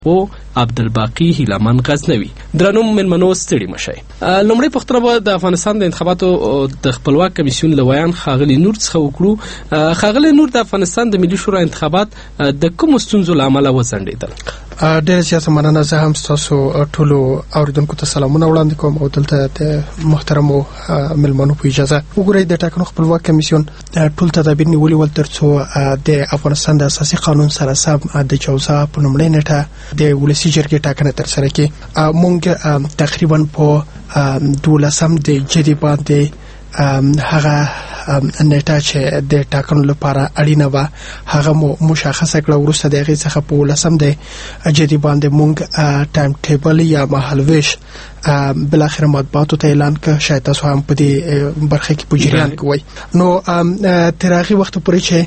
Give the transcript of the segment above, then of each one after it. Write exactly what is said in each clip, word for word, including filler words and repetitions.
او عبدالباقی هیلامن غزنوي. درنو مېلمنو ستړي مشئ. لومړی پوښتنه به د افغانستان د انتخاباتو د خپلواک کمیسیون له ویان ښاغلي نور څخه وکړو. ښاغلي نور، د افغانستان د ملي شورا انتخابات د کومو ستونزو له امله وځنډېدل؟ ډېره زیاته مننه. زه هم ستاسو ټولو اوریدونکو ته سلامونه وړاندې کوم او دلته د محترمو مېلمنو په اجازه. وګورئ، د ټاکنو خپلواک کمیسیون ټول تدابیر نیولي ول تر څو د افغانستان د اساسي قانون سره سم د جوزا په لومړۍ نیټه د ولسي جرګې ټاکنه ترسره کړي. موږ تقریبا په دولسم د جدي باندې هغه نیټه چې د ټاکنو لپاره اړینه وه هغه مو مشخصه کړه. وروسته د هغې څخه په ولسم د جدي باندې موږ ټایم ټیبل یا مهالویش بالاخره مطبوعاتو ته اعلان کړ. شاید تاسو هم په دې برخه کې په جریان کې وای. نو تر هغې وخته پورې چې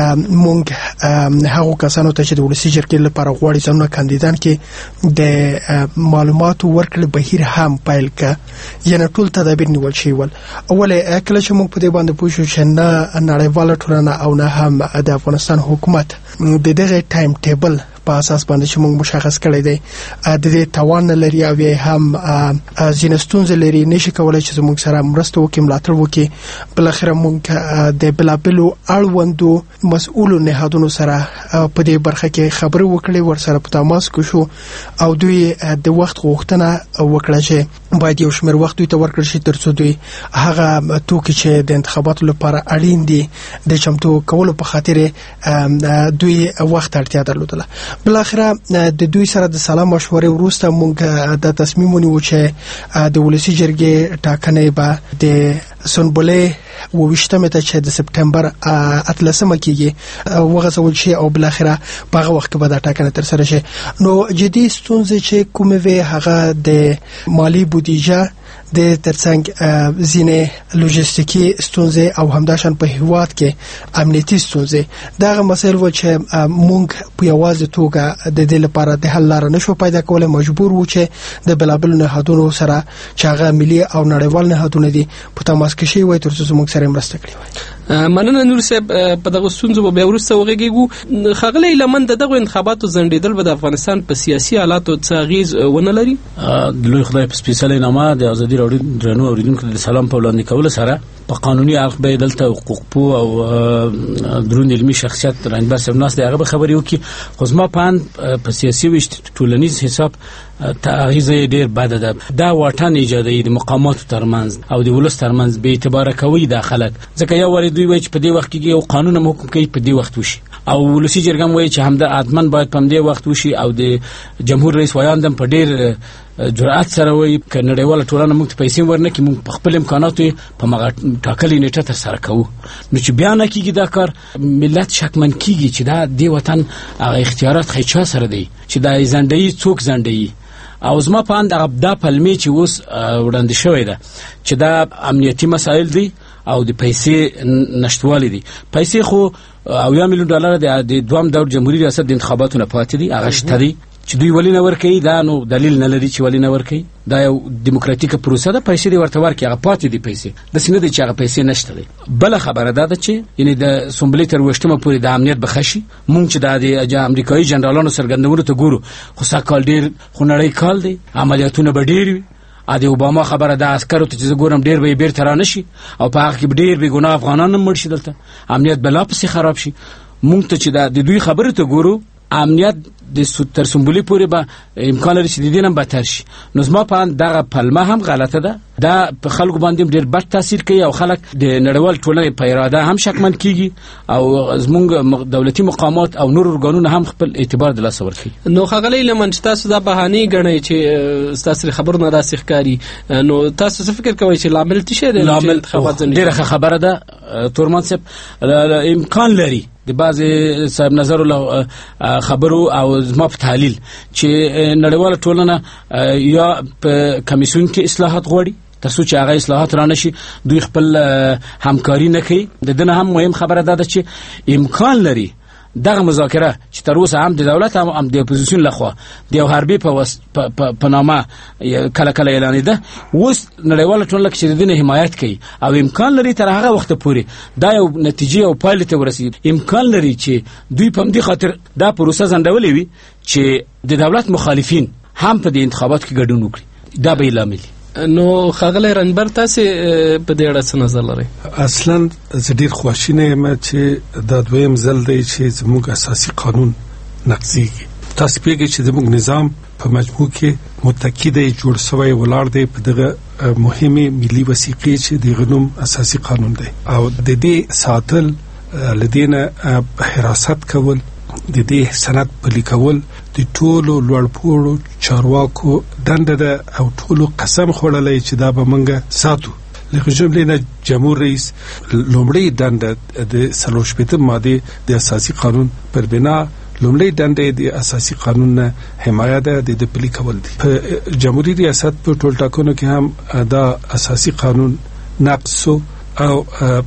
موږ هغو کسانو ته چې د ولسي جرګې لپاره غواړي ځانونه کاندیدان کې د معلوماتو ورکړې بهیر هم پیل کړ، یعنې ټول تدابیر نیول شوي ول. ولې کله چې موږ په دې باندې پوه شو چې نه نړیواله ټولنه او نه هم د افغانستان حکومت د دغه ټایم ټیبل په اساس باندې چې موږ مشخص کړی دی د دې توان نه لري او هم ځینې ستونزې لري، نشي کولی چې زموږ سره مرسته وکړي، ملاتړ وکړي. بالاخره موږ د بېلابېلو اړوندو مسؤلو نهادونو سره په دې برخه کې خبرې وکړې، ورسره په تماس کې شو او دوی د وخت غوښتنه وکړه چې باید یو شمېر وخت دوی ته ورکړل شي تر څو دوی هغه توکي چې د انتخاباتو لپاره اړین دي د چمتو کولو په خاطر دوی وخت اړتیا درلودله. بالاخره د دوی سره د سلام مشورې وروسته موږ د تصمیم ونیو چې د ولسي جرګې ټاکنې به د سنبلې وویشتمې ته چې د سپټمبر اتلسمه کېږي وغځول شي او بالاخره په هغه وخت کې به دا ټاکنه ترسره شي. نو جدي ستونزې چې کومې وې هغه د مالي بودیجه د ترڅنګ ځینې لوجستیکي ستونزې او همداشان په هیواد کې امنیتي ستونزې. دغه مسایل و چې موږ په یوازې توګه د دې لپاره د حل لاره نشو پیدا کولی، مجبور وو چې د بېلابېلو نهادونو سره چې هغه ملي او نړیوال نهادونه دي په تماس کې شوي وای تر څو زموږ سره مرسته کړې وای. مننه نور صاحب. په دغه ستونزو به بیا وروسته وغږېږو. ښاغلی هیلمن، د دغو انتخاباتو ځنډېدل به د افغانستان په سیاسي حالاتو څه اغېز ونه لري؟ د لوی خدای په سپېڅلې نامه د ازادي راډیو درنو اورېدونکو د سلام په وړاندې کولو سره په قانوني اړخ به دلته حقوقپوه او درون علمي شخصیت رنجبر صاحب ناست دی، هغه به خبرې وکړي. خو زما په اند په سیاسي ویش ټولنیز حساب اغیزه ډېر بده ده. دا واټن ایجادوي د مقاماتو ترمنځ او د ولس ترمنځ بې اعتباره کوي دا خلک، ځکه یو وارې دوی وایي چې په دې وخت کې یو قانون هم حکم کوي په دې وخت وشي او ولسي جرګه هم وایي چې همدا حتما باید په همدې وخت وشي او د جمهور رئیس ویاند هم په ډېر جرأت سره وایي که نړیواله ټولنه موږ ته پیسې ورنکړي موږ په خپل امکاناتو په مغه ټاکلې نیټه ترسره کوو. نو چې بیا نه کېږي دا کار، ملت شکمن کېږي چې دا دې وطن هغه اختیارات خی چا سره دی چې دا یې ځنډوي، څوک ځنډوي. او زما په اند هغه دا پلمې چې اوس وړاندې شوی ده چې دا امنیتي مسایل دي او د پیسې نشتوالی دي. پیسې خو اویا میلیون ډالر د دوام دور جمهوریت ریاست د انتخاباتو نه پاتې دي، هغه شته دي چې دوی ولې نه ورکوي. دا نو دلیل نه لري چې ولې نه ورکوي، دا یو دیموکراتیکه پروسه ده، پیسې دې ورته ورکړي، هغه پاتې دي پیسې، داسې نه دی چې هغه پیسې نشته دی. بله خبره دا ده چې یعنې د سنبلې تر ویشتمه پورې د امنیت به ښه شي. موږ چې دا د امریکایي جنرالانو څرګندونو ته ګورو خو سږ کال ډېر خونړی کال دی، عملیاتونه به ډېر وي. ا د اوباما خبره د عسکرو ته چې زه ګورم ډېر به یې بیرته را نه شي او په هغه کې به ډېر بېګناه افغانان هم مړ شي، دلته امنیت به لا پسې خراب شي. موږ ته چې د دوی خبرې ته ګورو امنیت د تر سنبلې پورې به امکان لري چې د دې نه بدتر شي. نو زما په اند دغه پلمه هم غلطه ده، دا په خلکو باندې ډېر بد تاثیر کوي او خلک د نړیوال ټولنې په اراده هم شکمن کېږي او زموږ دولتي مقامات او نور ارګانونه هم خپل اعتبار د لاسه ورکوي. نو ښاغلی هیلمن، چې تاسو دا بهانې ګڼئ چې ستاسو خبرو نه داسې ښکاري، نو تاسو څه فکر کوئ چې لامل څه شی دی؟ لامل ډېره ښه خبره ده تورمان صاحب، امکان لري د بعضې صاحب نظرو له خبرو او زما په تحلیل چې نړیواله ټولنه یا په کمیسیون کې اصلاحات غواړي تر څو چې هغه اصلاحات را نشي، دوی خپل همکاري نه کوي. د دې نه هم مهم خبره دا ده چې امکان لري دغه مذاکره چې تر اوسه هم د دولت هم, هم د اپوزیسیون لخوا د یو حربي په په نامه کله کله اعلانېده، اوس نړیواله ټولنه کې د دې حمایت کوي او امکان لري تر هغه وخت پورې دا یو نتیجه او پایله ته ورسېږي. امکان لري چې دوی په دې خاطر دا پروسه ځنډولې وي چې د دولت مخالفین هم په دې انتخاباتو کې ګډون وکړي. دا به لامل. نو خاغلی رنجبر تاسو په دې اړه څه نظر لرئ؟ اصلا زه ډیر خواشینی یم چې دا دویم ځل دی چې زموږ اساسي قانون نقضیږي. تاسو پیږئ چې زموږ نظام په مجموع کې متکی دی، جوړ شوی ولاړ دی په دغه مهمه ملي وثیقې چې د غنوم اساسي قانون دی او د دې ساتل لدينا حراست کول، د دې سند پلي کول د ټولو لوړپوړو چارواکو دنده ده او ټولو قسم خوړلای چې دا به منګه ساتو. لکه جمله نه جمهور رئیس لومړی دنده د سلوشپته ماده د اساسي قانون پر بنا لومړی دنده د اساسي قانون نه حمایت ده د پلي کول دي. په جمهوریت ریاست په ټول ټاکنو کې هم دا اساسي قانون نقض او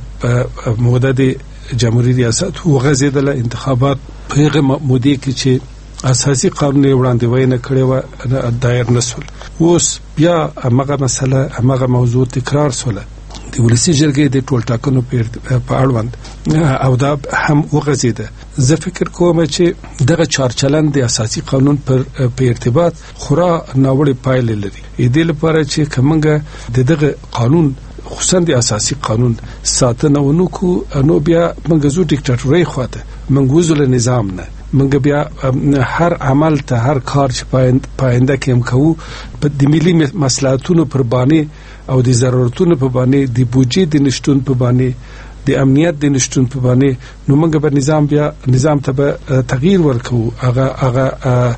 موده د جمهوریت ریاست وغځیدله انتخابات په هغه مودې کې چې اساسي قانون وړاندوینه کړې و دایر نسول. اوس بیا هغه مسله هغه موضوع تکرار سوله د ولسی جرګې د ټول ټاکنو په اړوند او دا هم وغځیده. زه فکر کوم چې دغه چارچلن د اساسي قانون پر په ارتباط خورا ناوړه پایلې لري. دې لپاره چې کومه د دغه قانون خصوصا د اساسي قانون ساتنه ونکو نو بیا موږ زو ډیکټاتوري خواته موږ وزل نظام نه موږ بیا هر عمل ته هر کار چې پاینده کې هم کوو په د ملي مصلحتونو پر باندې او د ضرورتونو په باندې د بودجې د نشټون په باندې د امنیت د نشټون په باندې نو موږ به نظام بیا نظام ته به تغییر ورکو. هغه هغه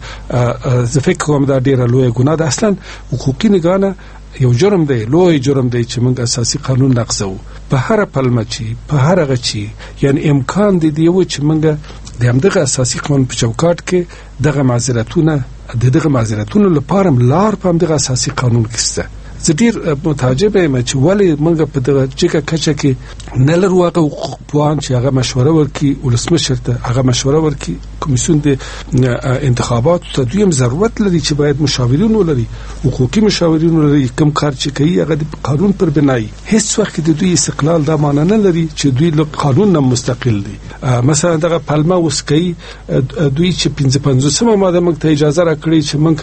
زه فکر کوم دا ډیره لویه ګناه ده. اصلا حقوقي نگانه یو جرم دی، لوی جرم دی چې موږ اساسي قانون نقضو په هر پلمه چی په هر هغه چی. یعنی امکان دی دی چې موږ د همدغه اساسي قانون په چوکاټ کې دغه معذرتونه د دغه معذرتونو لپاره لار په همدغه اساسي قانون کې سته. زه ډیر متعجب یم چې ولې موږ په دغه چکه کچه کې نه لرو هغه حقوق پوهان چې هغه مشوره ورکړي ولسمشر ته، هغه مشوره ورکړي کمیسیون د انتخاباتو ته. دویم ضرورت لري چې باید مشاورین ولري، حقوقي مشاورین ولري، کوم کار چې کوي هغه د قانون پر بنای. هیڅ وخت د دوی استقلال دا معنی نه لري چې دوی له قانون نه مستقل دي. مثلا دغه پلمه وسکي دوی چې پنځه پنځوسمه ماده موږ ته اجازه راکړي چې موږ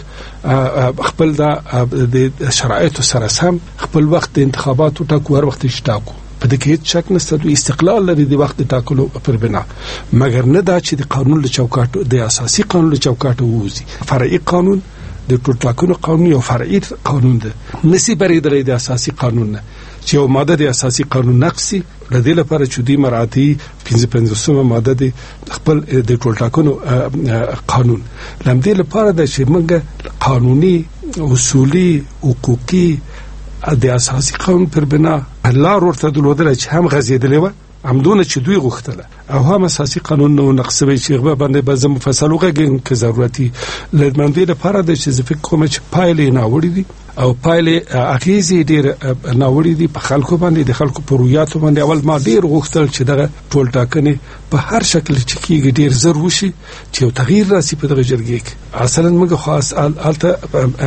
خپل د شرایطو سره سم خپل وخت د انتخاباتو ټاکو هر وخت شټاکو. په دې کې هیڅ شک نشته دوی استقلال لري د وخت ټاکلو پر بنا، مګر نه دا چې د قانون له چوکاټ د اساسي قانون له چوکاټ ووزي. فرعي قانون د ټول ټاکنو قانون یو فرعي قانون ده، نسی بریدلې د اساسي قانون نه چې یو ماده د اساسي قانون نقصي لدې لپاره چې دوی مراعاتي پنځه پنځوسمه ماده د خپل د ټول ټاکنو قانون لمدې لپاره د چې موږ قانوني اصولي حقوقي د اساسي قانون پر بنا لار ورته دلودل چې هم غزیدلې و همدونه چې دوی غوښتله او هم اساسي قانون نو نقصوي چې غو باندې به مفصل وګڼل کې ضرورتي لمدې لپاره د چې فکر کوم چې پایلې نه وړي دي او پایلې اخیزي ډیر ناوړي دي په خلکو باندې د خلکو پرویاتو باندې. اول ما ډیر غوښتل چې دغه ټول ټاکنې په هر شکل چې کیږي ډیر زر وشي چې یو تغییر راسي په دغه جرګې کې. اصلا موږ خاص الته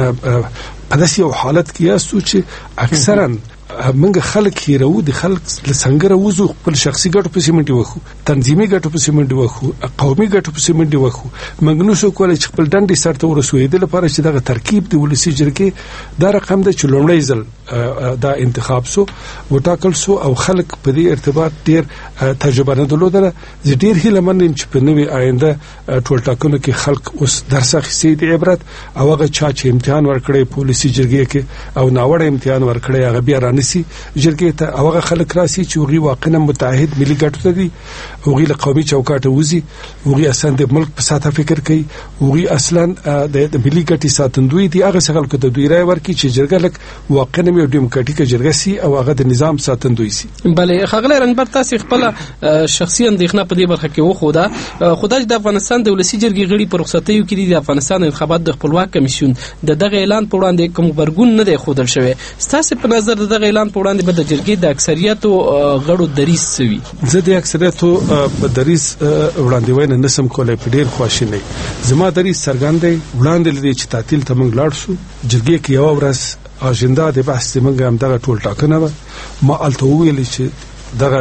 په داسې یو حالت کې یاستو چې اکثرا منګه خلک هیرو د خلک لسنګره وزو خپل شخصي ګټو په سیمنټي وخو، تنظیمي ګټو په سیمنټي وخو، قومي ګټو په سیمنټي وخو. منګنو سو کولای چې خپل ډنډي سرته ورسوي د لپاره چې دغه ترکیب د ولسی جرګې دا رقم د چلوړی ځل دا انتخاب سو وټاکل سو او خلک په دې ارتباط ډیر تجربه نه درلودله. زه ډیر هیله منم چې په نوې آینده ټول ټاکنو کې خلک اوس درس اخیستي د عبرت او هغه چا چې امتحان ورکړي پولیسي جرګې کې او ناوړه امتحان ورکړي هغه بیا رانسی جرګې ته او هغه خلک راسي چې هغه واقعا متحد ملي ګټو ته دي، هغه له قومي چوکاټ وزي، هغه اصلا د ملک په ساته فکر کوي، هغه اصلا د ملي ګټي ساتندوی دي. هغه څنګه کته دوی راي ورکی چې جرګه لک واقعا یو ډیموکراتیک جرګه سي او هغه د نظام ساتندوی سي. بله خغله رنبر تاسو خپل شخصي اندېښنه په دې برخه کې وخوده خدای د افغانستان د ولسی جرګې غړي پر رخصتیو کې د افغانستان انتخابات د خپلواک کمیسیون د دغه اعلان په وړاندې کوم غبرګون نه دی خودل شوی. ستاسو په نظر د دغه اعلان په وړاندې به د جرګې د اکثریت غړو دریس سوي؟ زه د اکثریت په دریس وړاندې وینم نسم کولای په ډیر خواشینی. زما دریس څرګند دی وړاندې لري چې تعطیل ته موږ لاړ شو. جرګې کې یو ورځ اجنډا د بحث موږ هم دغه ټول ټاکنه ما الته ویل چې دغه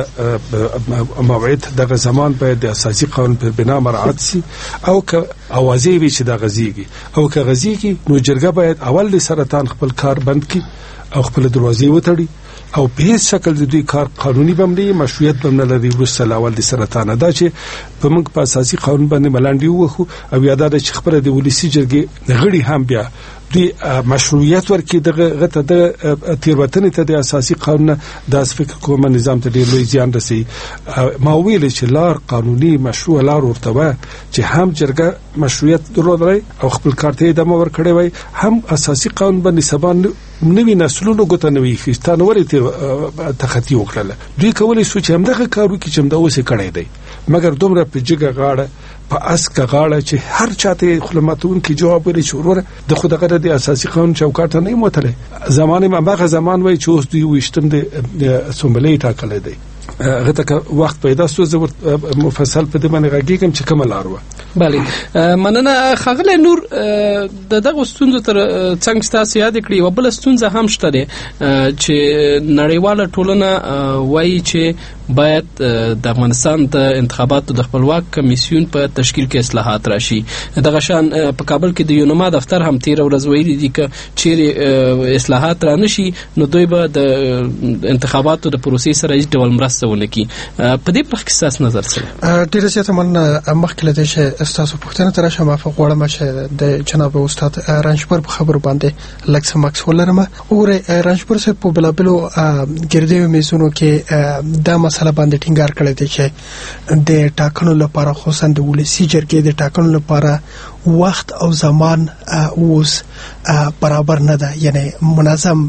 موعد دغه زمان باید د اساسي قانون په بنا مراعات شي او که اوازې وي چې د غزيږي او که غزيږي نو جرګه باید اول د سرطان خپل کار بند کړي او خپل دروازې وتړي او په هیڅ شکل د دوی کار قانوني بمني مشروعیت بم نه لري. وروسته لاول د سرطان دا چې په موږ په اساسي قانون باندې ملاندې وخو او یاد ده چې خبره د ولسی جرګې غړي هم بیا دوی مشروعیت ورکړي دغه غته د تیروتنې ته د اساسي قانون د فکر کوم نظام ته ډیر لوی زیان رسي. ما ویل چې لار قانوني مشروع لار ورته چې هم جرګه مشروعیت درلودای او خپل کار ته ادامه ورکړي وای هم اساسي قانون باندې سبان نوی نسلونو ګوته نوی خستان ورته تخطی وکړه. دوی کولای شو چې همدغه کارو کې چې همدا اوسه کړی دی مګر دومره په جګه غاړه په اسکه غاړه چې هر چاته خلماتون کې جواب وري شروع د خدغه د اساسي قانون چوکاټ نه موتله. زمانه ما هغه زمان وای چې اوس دوی وشتم د سومبلې ټاکل دی غته که وخت پیدا سو زه مفصل په دې باندې غږیږم چې کوم لار و. بله مننه خغله نور د دغه ستونزو تر څنګه تاسو یاد کړی او بل ستونزه هم شته چې نړیواله ټولنه وایي چې باید د افغانستان د انتخاباتو د خپلواک کمیسیون په تشکیل کې اصلاحات راشي. دغه شان په کابل کې د یونما دفتر هم تیر ورځ ویلي دي چې چیرې اصلاحات را نشي نو دوی به د انتخاباتو د پروسې سره هیڅ ډول مرسته ونه کوي. په دې برخه کې تاسو نظر څه؟ ډیره زیاته مننه. مخکې له دې چې تاسو پوښتنه تر شمه په غوړم چې د جناب استاد رانجبر په خبرو باندې لکس ماکس ولرم او رانجبر صاحب په بلابلو ګردې میزونو کې د مسله باندې ټینګار کړی دی چې د ټاکنو لپاره خصوصا د ولسی جرګې د ټاکنو لپاره وخت او زمان اوس برابر نه ده. یعنی منظم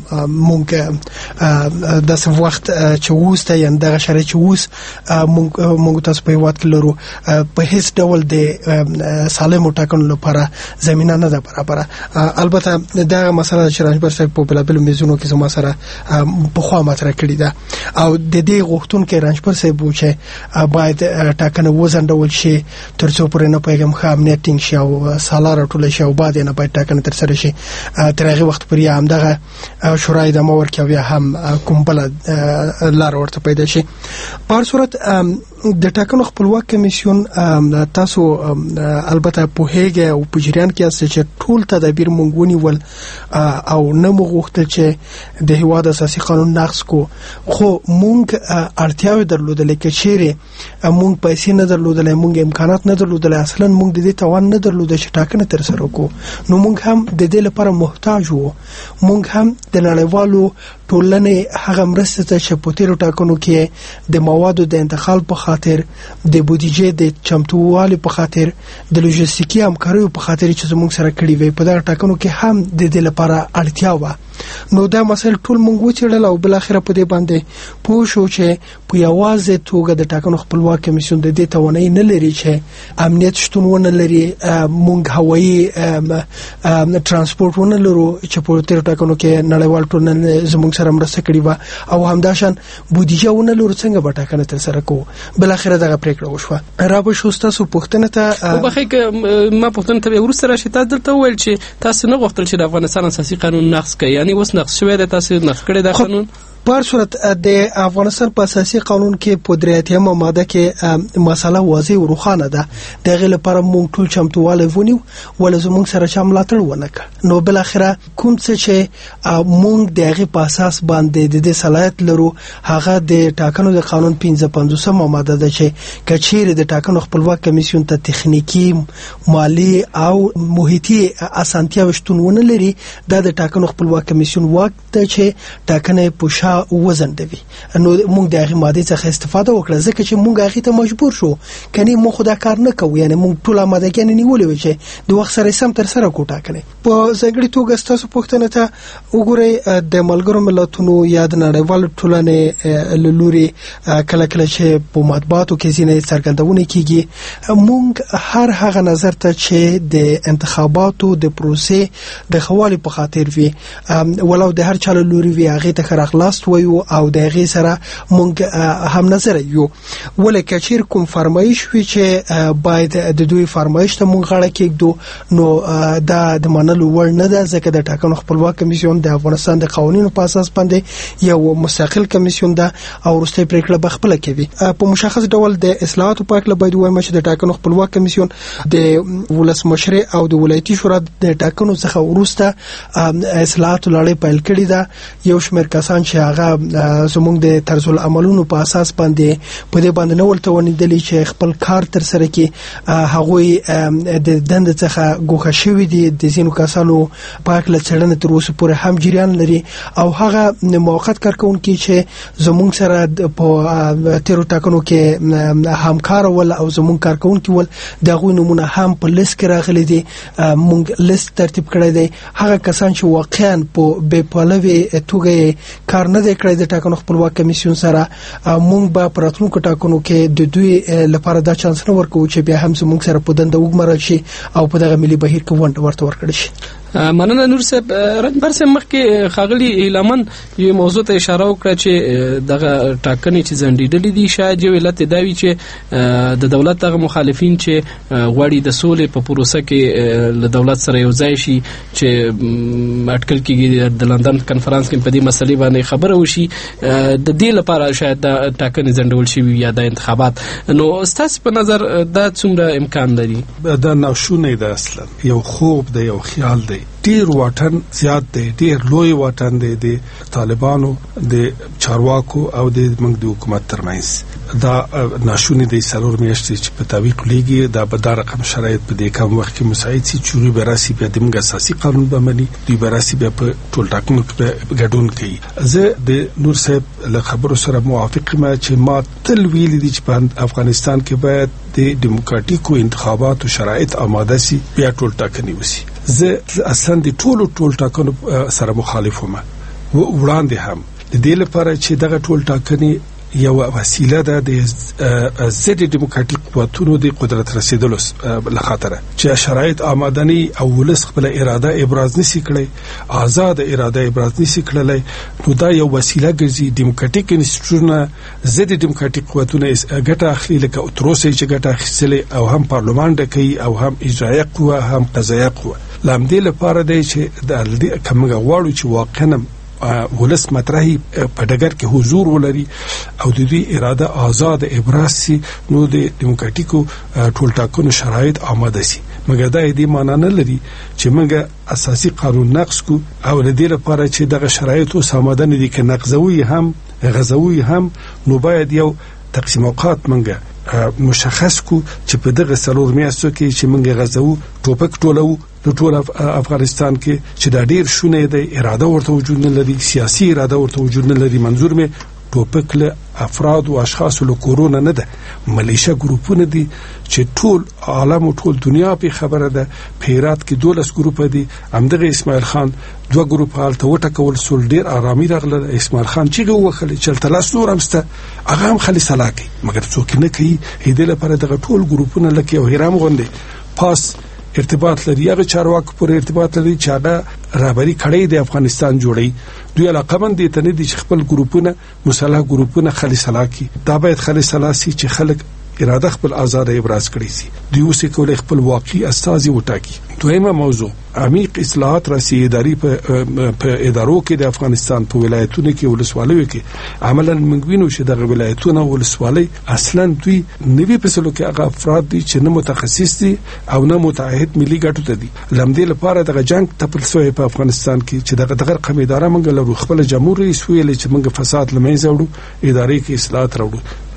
مونږ د څه وخت چې اوس ته یان دغه شری چې اوس مونږ مونږ تاسو په وخت کې لرو په هیڅ ډول د سالمو ټاکنو لپاره زمينه نه ده برابر. البته دا مسله چې رانجبر صاحب په بلابل میزونو کې زما سره په خوا مطرح کړی ده او د دې غوښتون کې رانجبر صاحب و چې باید ټاکنه وزندول شي ترڅو پرې نه پیغام خامنه ټینګ شي او سالار ټول شي او بعد نه باید ټاکنه تر سره شي. تر هغه وخت پرې هم دغه شورای د مور کې بیا هم کوم بل لار ورته پیدا شي. په صورت د ټاکنو خپلواک کمیسیون تاسو البته په هغه او په جریان کې اساس چې ټول تدابیر مونږونی ول او نه مغوښتل چې د هیواد اساسي قانون نقض کو خو مونږ اړتیاوي درلودل کې چیرې مونږ پیسې نه درلودل مونږ امکانات نه درلودل اصلا مونږ د دې توان نه درلود چې ټاکنه تر سره کو نو مونږ هم د دې لپاره محتاج وو. مونږ هم د نړیوالو ټولنې هغه مرسته ته چې په تیرو ټاکنو کې د موادو د انتقال په خاطر د بودیجې د چمتووالي په خاطر د لوجستیکي همکاریو په خاطر چې زموږ سره کړی وي په دا ټاکنو کې هم د دې لپاره اړتیا و. نو دا مسایل ټول مونږ وڅېړل او بل اخر په دې باندې پوه شو چې په یوازې توګه د ټاکنو خپلواک کمیسیون د دې توانایي نه لري چې امنیت شتون ونه لري مونږ هوایي ترانسپورت ونه لرو چې په تیرو ټاکنو کې نړیوال ټولنه زموږ سره مرسته کړې و او همداشان بودیجه ونه لرو څنګه به ټاکنه تر سره کوو. بل اخر دغه پریکړه وشوه. را به شو تاسو پوښتنه ته او بخې ک ما پوښتنه ته ورسره راشي تاسو دلته ویل چې تاسو نه غوښتل چې د افغانستان اساسي قانون نقض کړي یعنی اوس نقض شوی د تاسو نقض کړي د قانون په صورت د افغانستان په اساسي قانون کې په درېاتمه ماده کې مسله واضح او روښانه ده. دغه لپاره مونږ ټول چمتواله ونیو ول زموږ سره چې ملاتړ ونه کړ نو بل اخره کوم څه چې مونږ دغه په اساس باندې د دې صلاحیت لرو هغه د ټاکنو د قانون پنځه پنځوسمه ماده ده چې کچیر د ټاکنو خپلواک کمیسیون ته تخنیکی مالی او محیطي اسانتیا وشتون ونه لري. د ټاکنو خپلواک کمیسیون وخت چې ټاکنه پوښا وزندوي. نو موږ د هغه ماده څخه استفاده وکړه ځکه چې موږ هغه ته مجبور شو کني موږ خدا کار نه کوو، یعنی موږ ټول ماده کې نه نیولې و چې د وخت سره سم تر سره کوټه کړي. په ځګړی توګه تاسو پوښتنه ته وګورئ د ملګرو ملتونو یا د نړیوال ټولنې لوري کله کله چې په مطبوعاتو کې ځینې څرګندونه کیږي موږ هر هغه نظر ته چې د انتخاباتو د پروسې د خوالي په خاطر وي ولو د هر چاله لوري وي هغه ته خراخلاست وي او د هغه سره موږ هم نظر یو ولکه چیر کوم فرمایش وي چې باید د دوی فرمایش ته موږ غاړه کېږدو نو دا د منلو وړ نه ده ځکه د ټاکنو خپلواک کمیسیون د افغانستان د قوانینو په اساس باندې یو مستقل کمیسیون ده او وروستۍ پریکړه به خپل کوي. په مشخص ډول د اصلاحاتو په اړه باید وایم چې د ټاکنو خپلواک کمیسیون د ولسمشر او د ولایتي شورا د ټاکنو څخه وروسته اصلاحاتو لړۍ پیل کړې ده. یو شمېر کسان چې هغه زموږ د طرز العملونو په اساس باندې په دې باندې نه ولته ونیدلی چې خپل کار تر سره کړي هغه د دند څخه ګوښه شوی دي د ځینو کسانو په اړه څېړنه تر اوسه پورې هم جریان لري او هغه موقت کارکونکي چې زموږ سره په تیرو ټاکنو کې همکار ول او زموږ کارکونکي ول دغه نمونه هم په لیست کې راغلي دي. موږ لیست ترتیب کړی دی. هغه کسان چې واقعا په بې پلوي توګه کار نه دی کړی د ټاکنو خپلواک کمیسیون سره موږ به په راتلونکو ټاکنو کې د دوی لپاره دا چانس نه ورکوو چې بیا هم زموږ سره په دنده وګمارل شي او په دغه ملي بهیر کې ونډه ورته ورکړي شي. مننه نور صاحب. رنبر صاحب مخکې خاغلی اعلان یو موضوع ته اشاره وکړه چې دغه ټاکنې چې ځنډېدلې دي شاید یو علت دا وي چې د دولت دغه مخالفین چې غواړي د سولې په پروسه کې له دولت سره یو ځای شي چې اټکل کېږي د لندن کنفرانس کې په دې مسلې باندې خبره وشي د دې لپاره شاید د ټاکنې ځنډول شي یا د انتخابات. نو ستاسو په نظر دا څومره امکان لري؟ دا ناشونه ده اصلا یو خوب ده یو خیال ده. ډیر واټن زیات دی ډیر لوی واټن دی د طالبانو د چارواکو او د موږ د حکومت ترمنځ دا ناشونی دی سلور میاشتې چې په تعویق لګي دا به دا رقم شرایط په دې کم وخت کې مساعد سي چې براسي بیا د موږ اساسي قانون به مني دوی براسي بیا په ټول ټاکنو کې ګډون کوي. زه د نور صاحب له خبرو سره موافق ما چې ما تل ویل دي چې په افغانستان کې باید د دیموکراتیکو انتخاباتو شرایط آماده سي بیا ټول ټاکنې وسي. زه اصلا د ټولو ټول ټاکنو سره مخالف وم وړاندې هم د دې لپاره چې دغه ټول ټاکنې یو وسیله ده د ضد دیموکراتیک قوتونو د قدرت رسیدلو لخاطر چې شرایط آمادنی او ولس خپل اراده ابراز نشي کړي آزاد اراده ابراز نشي کړي نو دا یو وسیله ګرځي دیموکراتیک انسټیټیوشنونه ضد دیموکراتیک قوتونه ګټه اخلي لکه اتروسي چې ګټه اخیستلې او هم پارلمان ډکې او هم اجرایه قوه هم قضایه قوه لامدې لپاره دی چې د کومه غواړو چې واقعا ولس مطرحي په ډګر کې حضور ولري او د دې اراده آزاد ابراز سي نو د دیموکراتیکو ټول ټاکنو شرایط آماده سي. مګر دا دې معنی نه لري چې موږ اساسي قانون نقض کو او د دې لپاره چې دغه شرایط او آماده نه دي کې نقضوي هم غزوي هم نو باید یو تقسیم اوقات منګه مشخص کو چې په دغه سلور میاشتو کې چې موږ غزو ټوپک ټولو په ټول افغانستان کې چې دا ډیر شونه دی اراده ورته وجود نه لري سیاسي اراده ورته وجود نه لري. منظور مې ټوپک له افراد او اشخاص له کورونا نه ده ملیشه ګروپونه دي چې ټول عالم او ټول دنیا په خبره ده. پیرات کې دولس ګروپ دي همدغه اسماعیل خان دوه ګروپ حالت وټکول سول ډیر آرامي راغله. اسماعیل خان چې وخلې چې تلاس نور همسته هغه هم خالي سلاکي مګر څوک نه کوي هیله لپاره دغه ټول ګروپونه لکه او هرام غونډه پاس ارتباط لري هغه چارواکو پر ارتباط لري چې هغه رهبری کړی د افغانستان جوړي دوی علاقه مند دي ته نه دي چې خپل ګروپونه مسلح ګروپونه خالي سلاکي دا باید خالي سلاسي چې خلک اراده خپل آزاد ابراز کړي سي دوی اوس کولای خپل واقعي استازي وټاکي. دویمه موضوع عمیق اصلاحات راسي اداري په ادارو کې د افغانستان په ولایتونو کې ولسوالیو کې عملاً منګوینو چې د ولایتونو ولسوالۍ اصلاً دوی نوي فیصلو کې هغه افراد دي چې نه متخصص دي او نه متعهد ملي ګټو ته دي لمدې لپاره د جنگ تپل سوی په افغانستان کې چې دغه دغه قومي اداره منګ له خپل جمهور رئیس ویل چې منګ فساد لمنځه وړو ادارې کې اصلاحات راوړو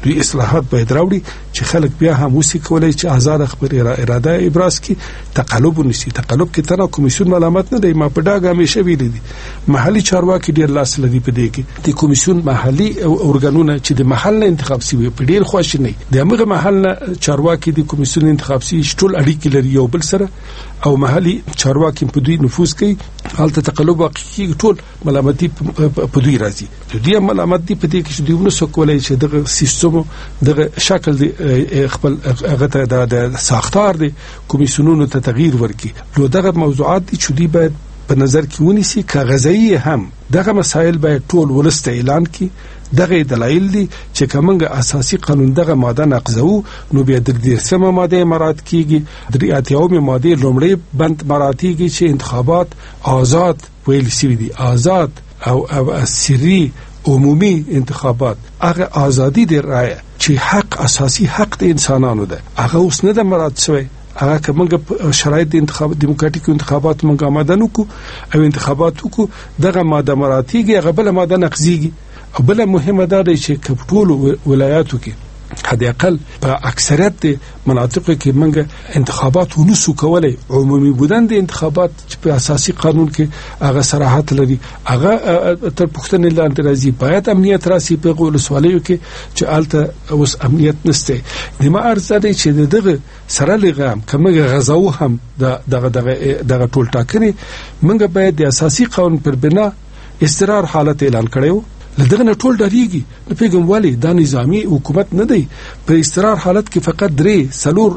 دوی اصلاحات باید راوړي چې خلک بیا هم وسی کولای چې آزاد خبر اراده ابراز کی تقلب ونشي. تقلب کې تنه کمیسیون ملامت نه دی، ما په ډاګه همیشه ویل دي محلي چارواکي ډیر لاس لدی په دې کې. د کمیسیون محلي اورګانونه چې د محل انتخاب سی په ډیر خوښ نه دي، دغه محل چارواکي د کمیسیون انتخاب سی ټول اړیکې لري یو بل سره او محلي چارواکي په دوی نفوذ کوي. حالت تقلب واقعي ټول ملامتي په دوی راځي. دوی ملامت دي په دې کې چې دوی نو سکولای چې دغه سیستم دغه شکل دی خپل هغه ته د ساختار دی کمیسیونونو ته تغییر ورکړي. نو دغه موضوعات دي چې دوی باید په نظر کې ونیسي. کاغذي هم دغه مسائل باید ټول ولسته اعلان کړي. دغه دلایل دي چې کومه اساسي قانون دغه ماده نقضو نو بیا د دې سمه ماده مراد کیږي. د اتیاومه ماده لومړی بند مراد کیږي چې انتخابات آزاد ویل شوی دي، آزاد او, او سری عمومي انتخابات. هغه ازادي دی رائے چې حق اساسي حق د انسانانو ده، هغه اوس نه د مراد شوی. هغه کومه شرایط د انتخاب دیموکراتیک انتخابات موږ آماده نکو او انتخابات وکړو دغه ماده مراد کیږي، هغه بل ماده نقضيږي. او بل مهمه ده چې کپټول ولایاتو کې حد اقل په اکثریت مناطقو کې منګه انتخابات ونسو کولای. عمومي بودن د انتخابات په اساسي قانون کې هغه صراحت لري، هغه تر پښتنې لاندې راځي. باید امنیت راسي په غول سوالیو کې چې الته اوس امنیت نشته. د ما ارزه دی چې دغه سره لغام کومه غزاو هم دغه دغه دغه ټول ټاکنې منګه باید د اساسي قانون پر بنا استقرار حالت اعلان کړو. لدغه نه ټول ډاریږي نه پیغام والی دا نظامی حکومت نه دی. په استقرار حالت کې فقط درې سلور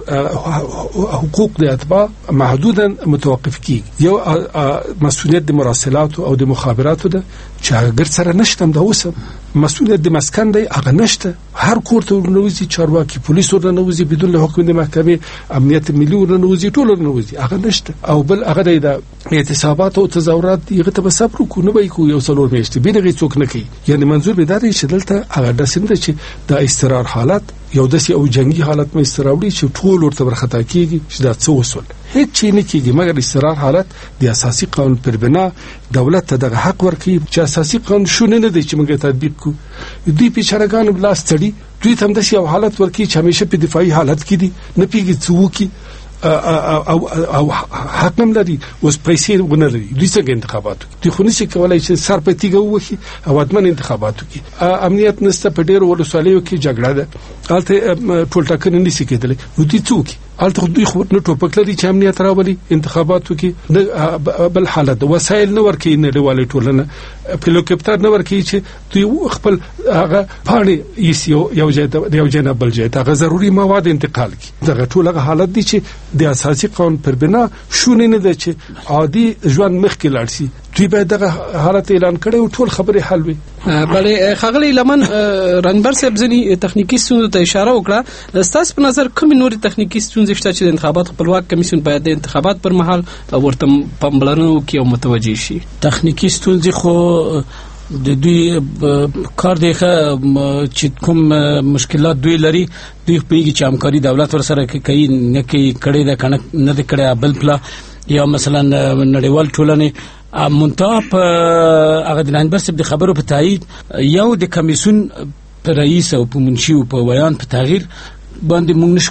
حقوق د اتباع محدودا متوقف کیږي. یو مسؤلیت د مراسلات او د مخابراتو ده چې اگر سره نشته د اوسه مسؤلیت د مسکن دی هغه نشته. هر کور ته ورنوځي چارواکي پولیس ورنوځي بدون له حکم د محکمې امنیت ملي ورنوځي ټول ورنوځي هغه نشته. او بل هغه د اعتصابات او تظاهرات دغه ته صبر کو نه وای کو یو څلور میاشتې به دغه څوک نه کوي. یعنی منظور به دا دی چې دلته هغه د سیمه چې د استقرار حالت یو داسې او جنگي حالت مې استراوړي چې ټول ورته ورختا کیږي چې دا څه وصول هیڅ چی نه کیږي مګر استقرار حالت د اساسي قانون پر بنا دولت ته دغه حق ورکړي چې اساسي قانون شونه نه دی چې موږ تطبیق کو. دوی پیچارهګان بلاس تړي، دوی هم داسې یو حالت ورکړي چې همیشه په دفاعي حالت کې دي، نه پیږي څوکي او او حق هم لري اوس پیسې ونه لري. دوی څنګه انتخابات کوي؟ دوی خو نشي کولای چې سر په تیګه ووهي او اتمن انتخابات کوي. امنیت نشته، په ډېر ولسوالیو کې جګړه ده، هلته ټول ټاکنې نشي کېدلی. نو دوی څوک الته دوی خو نه ټوپک لري چې امنیت راولي انتخاباتو کې بل حالت وسایل نه ورکې نه لوالي ټولنه هلیکوپټر نه ورکې چې دوی خپل هغه پاڼې یو یو ځای یو ځای نه بل ځای ته ضروري مواد انتقال کی. دغه ټول هغه حالت دي چې د اساسي قانون پر بنا شونه نه ده چې عادي ژوند مخکې لاړ شي. دوی به دغه حالت اعلان کړي او ټول خبره حل وي. بلې خغلی لمن رنبر صاحب ځنی تخنیکی ستونزو ته اشاره وکړه. ستاسو په نظر کوم نوري تخنیکی ستونزې شته چې د انتخابات خپلواک کمیسیون باید د انتخابات پر مهال ورته پاملرنه وکړي او متوجي شي؟ تخنیکی ستونزې خو د دوی کار دی چې کوم مشکلات دوی لري، دوی پیږي چې همکاري دولت ورسره کوي نه کوي کړي دا کنه نه د کړي بل پلا یا مثلا نړیوال ټولنه منتها په هغه د رنبر صاحب د خبرو په تایید یو د کمیسیون رئیس او په منشي او په بیان په تغییر باندې موږ نشو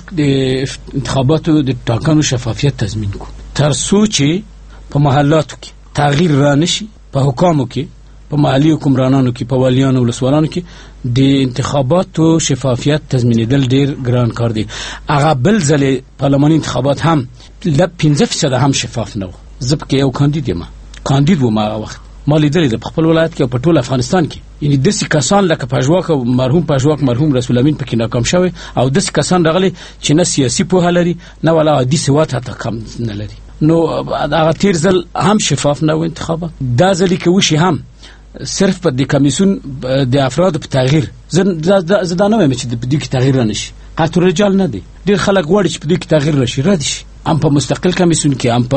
د انتخاباتو د ټاکنو شفافیت تضمین کو تر څو چې په محلاتو کې تغییر را نشي، په حکومتو کې، په محلي حکمرانانو کې، په والیانو او ولسوالانو کې د انتخاباتو شفافیت تضمینېدل ډیر ګران کار دی. هغه بل ځل پارلماني انتخابات هم ل پنځه فیصد هم شفاف نه و. زه پکې یو کاندید یم، کاندید وم هغه وخت، ما لیدلې د خپل ولایت کې او په ټول افغانستان کې یعنی د سې کسان لکه پژواک او مرحوم پژواک مرحوم رسول امین پکې ناکام شوی او د سې کسان راغلي چې نه سیاسي پوهه لري نه ولا عادي سواد حتی کم نه لري. نو هغه تیر ځل هم شفاف نه و انتخابات. دا ځل کې وشي هم صرف په د کمیسیون د افراد په تغییر زه دا نه وایم چې د دې کې تغییر نه شي. قطر رجال نه دی، ډیر خلک غواړي چې په دې کې تغییر راشي، رد شي. هم په مستقل کمیسیون کې، هم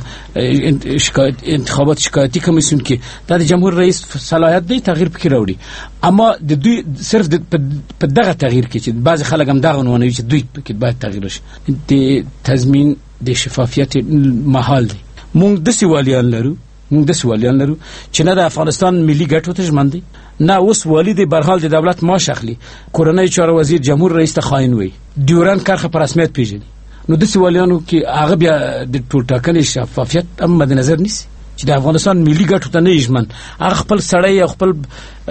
په شکایت انتخابات شکایتي کمیسیون کې د جمهور رئیس صلاحیت دی تغییر پکې راوړي. اما د دوی صرف په دغه تغییر کې چې بعض خلک هم دغه ونه وي چې دوی پکې باید تغییر راشي. د تضمین د شفافیت محال دی. موږ د سیوالیان لرو موږ د سوالیان لرو چې نه د افغانستان ملي ګټو ته ژمن دي، نه اوس والی د برحال د دولت معاش اخلي، کورنۍ چارو وزیر جمهور رئیس ته خاين وي، ډیورند کرښه په رسمیت پیژني. نو د سوالیانو کې هغه بیا د ټولټاکنې شفافیت هم مد نظر نیسي چې د افغانستان ملي ګټو ته نه ژمن، هغه خپل سړی او خپل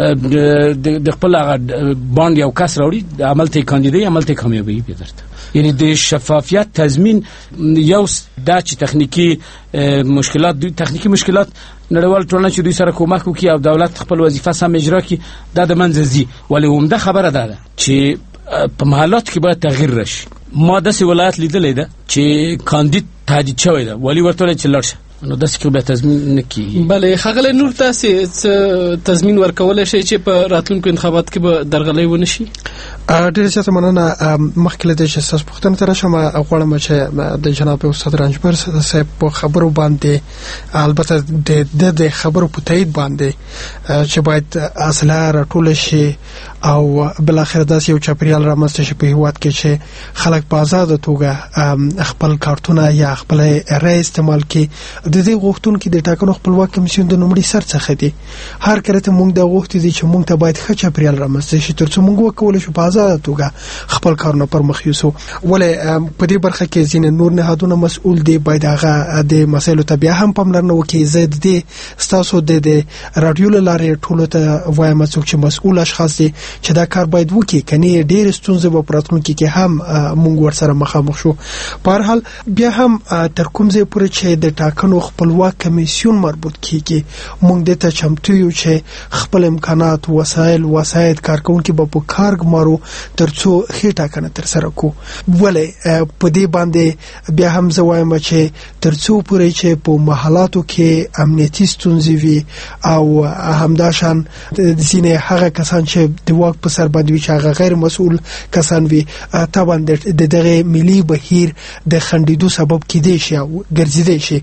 د خپل هغه باند یو کس راوړي، عمل ته کاندیدای عمل ته کامیابی پیدا. یعنی د شفافیت تضمین یو د چې تخنیکی مشکلات دوی تخنیکی مشکلات نړیوال ټولنه چې دوی سره کومک وکړي او دولت خپل وظیفه سم اجرا کړي دا د منځ ځي، ولی عمده خبره ده چې په محلات کې باید تغییر راشي. ما داسې ولایت لیدلی ده چې کاندید تهدید شوی ده، ولی ورته ویل چې لاړ شه، نو داسې کې به تضمین نه کیږي. بله ښاغلی نور، تاسې تضمین ورکولی شئ چې په راتلونکو انتخابات کې به درغلۍ ونه شي؟ ډېره زیاته مننه. مخکې له دې چې ستاسو پوښتنې ته راشم، غواړم چې د جناب استاد رنجبر صاحب په خبرو باندې، البته د د خبرو په تایید باندې چې باید اصلاح راټوله شي او بالاخره داسې یو چاپیریال رامنځته شي په هیواد کې چې خلک په آزاده توګه خپل کارتونه یا خپل رای استعمال کړي. د دې غوښتونکو د ټاکنو خپلواک کمیسیون د نومړي سر څخه دي. هر کله ته موږ د غوښتي دي چې موږ ته باید ښه چاپیریال رامنځته شي ترڅو موږ وکولای شو په آزاده توګه خپل کارونه پر مخ یوسو. ولې په دې برخه کې ځینې نور نهادونه مسؤل دي، باید هغه د مسایلو ته بیا هم پاملرنه وکړي. زه د دې ستاسو د رادیو له لارې ټولو ته وایم څوک چې مسؤل اشخاص دي چې دا کار باید وکړي، کني ډېر ستونزې به پراتونکو کې هم موږ ورسره مخامخ شو. په هر حال بیا هم تر کوم ځای پورې چې د ټاکنو خپلواک کمیسیون مربوط کیږي، موږ د ته چمتو یو چې خپل امکانات، وسایل، وسایل کارکونکو به په کار ګمارو ترڅو ښه ټاکنه تر سره کو. ولې په دې باندې بیا هم زه وایم چې ترڅو پورې چې په محلاتو کې امنیتي ستونزې وي او همداشان ځینې هغه کسان چې د واک په سر باندې وي چې هغه غیر مسؤل کسان وي، طبعا د دغه ملي بهیر د خندیدو سبب کېدای شي او ګرځیدای شي.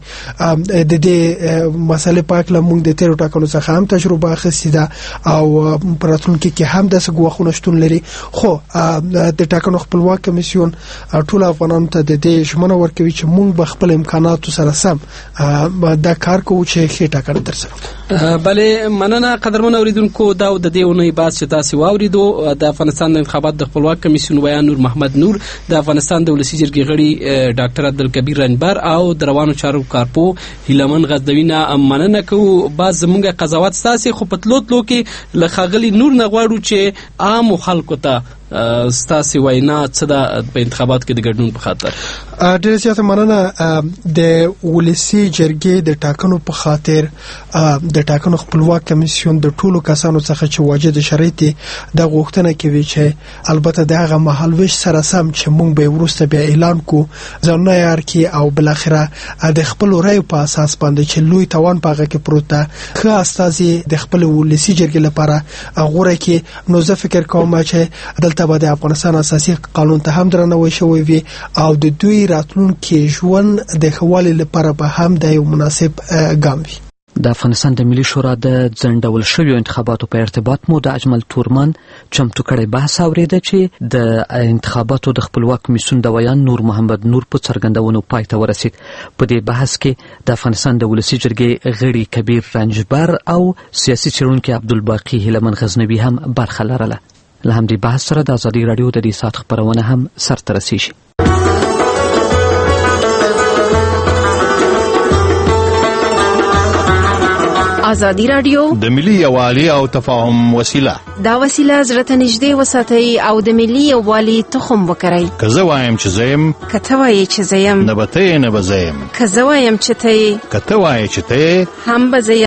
د دې مسلې په اړه موږ د تیرو ټاکنو څخه هم تجربه اخیستې ده او پراتونکو کې هم داسې ګواښونه شتون لري. خو د ټاکنو خپلواک کمیسیون ټول افغانانو ته د دې ژمنه ورکوي چې موږ به خپل امکاناتو سره سم دا کار کوو چې ښه ټاکنه ترسره کړو. بله مننه قدرمن اوریدونکو، دا د دې اونۍ بعد چې تاسو واوریدو د افغانستان د انتخابات د خپلواک کمیسیون ویان نور محمد نور، د افغانستان د ولسی جرګې غړي ډاکټر عبدالکبیر رنجبر او د روانو چارو کارپو هیلمن غزنوي نه مننه کوو. باز زموږه قضاوت ستاسو خو په تلو تلو کې له ښاغلي نور نه غواړو چې عام خلکو ته ستاسو وینا څه ده په انتخابات کې د ګډون په خاطر. ډېر زیاته مننه. د ولسی جرګې د ټاکنو په خاطر د ټاکنو خپلواک کمیسیون د ټولو کسانو څخه چې واجد شرایط د غوښتنه کوي چې البته دغه مهالويش سره سم چې موږ به ورسته بیا اعلان کو ځنه یار کی او بل اخره د خپل رای په اساس باندې چې لوی توان پاغه کې پروت ده خو استازي د خپل ولسی جرګې لپاره غوړه کې. نو زه فکر کوم چې دلته به د افغانستان اساسي قانون ته هم درناوی شوی وي او د دوی راتلونکي ژوند د خوالي لپاره به هم د یو مناسب ګام وي. د افغانستان د ملي شورا د ځنډول شویو انتخاباتو په ارتباط مو د اجمل تورمن چمتو کړی بحث اوریده چې د انتخاباتو د خپلواک کمیسیون د ویان نور محمد نور په څرګندونو پای ته ورسید. په دې بحث کې د افغانستان د ولسی جرګې غړي کبیر رنجبر او سیاسي څېړونکي عبدالباقي هیلمن غزنوي هم برخه لرله. له همدې بحث سره د ازادي رادیو د دې ساعت خبرونه هم سرته رسیږي. ازادي رادیو د ملي یووالي او تفاهم وسیله. دا وسیله زړه ته نږدې وساتئ او د ملي یووالي تخم وکرئ. که زه وایم چې زیم، که ته وایې چې زیم، نه به ته یې نه به زه یم. که زه وایم چې ته یې، که ته وایې چې ته یې، هم به زه